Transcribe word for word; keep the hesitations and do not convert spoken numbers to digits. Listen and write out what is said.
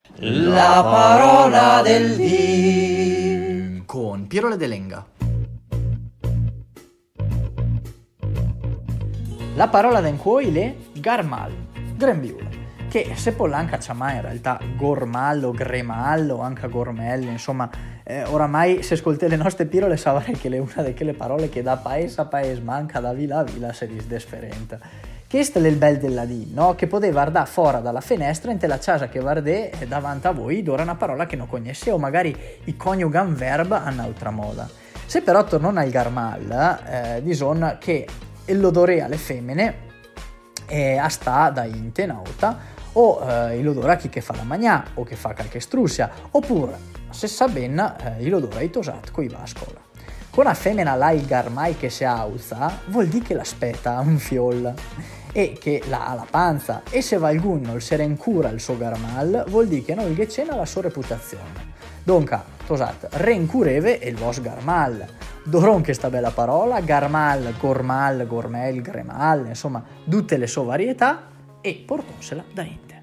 La parola del dì con Piero Ledelenga. La parola d'en cuoi le garmal, grembiule, che se pollanca c'ha in realtà gormallo, gremallo, anche gormello, insomma, eh, oramai se ascolti le nostre pirole saprai che è una di quelle parole che da paese a paese manca, da villa a villa si disdesferente. Questo è il bel della dì, no? Che poteva guardare fuori dalla finestra in la casa che guardè davanti a voi, d'ora una parola che non conosce o magari i coniugan verb a un'altra moda. Se però tornano al garmal, eh, dison che l'odore alle femmine è a sta da inte nauta o eh, l'odore a chi che fa la magnà o che fa qualche strussia, oppure se sa ben eh, l'odore ai tosat coi va a scuola. Con una femmina là il garmai che si alza vuol dire che l'aspetta un fiol e che la ha la panza, e se qualcuno il sera in cura il suo garmal vuol dire che non gli cena la sua reputazione. Donca, tosat, reincureve e il vos garmal. Doron che sta bella parola, garmal, gormal, gormel, gremal, insomma, tutte le sue varietà, e portonsela da inte.